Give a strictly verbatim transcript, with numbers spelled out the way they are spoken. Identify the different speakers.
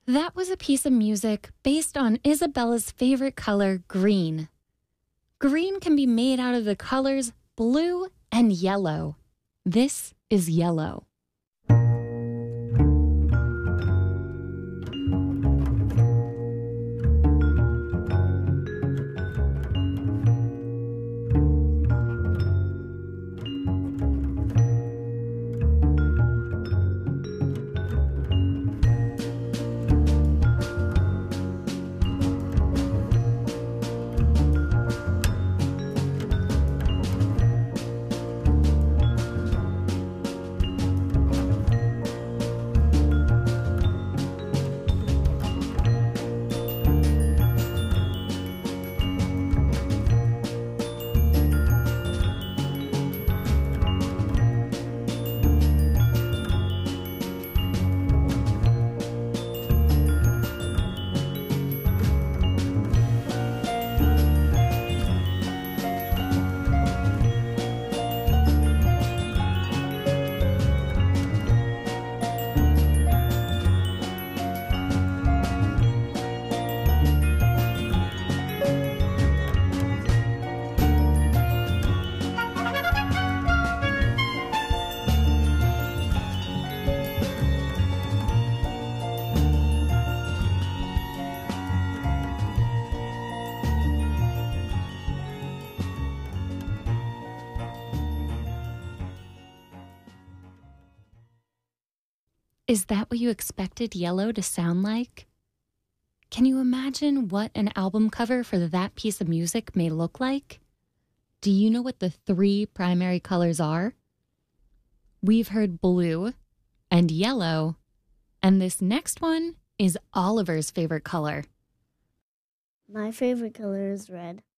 Speaker 1: That was a piece of music based on Isabella's favorite color, green. Green can be made out of the colors blue and yellow. This is yellow. Is that what you expected yellow to sound like? Can you imagine what an album cover for that piece of music may look like? Do you know what the three primary colors are? We've heard blue and yellow, and this next one is Oliver's favorite color.
Speaker 2: My favorite color is red.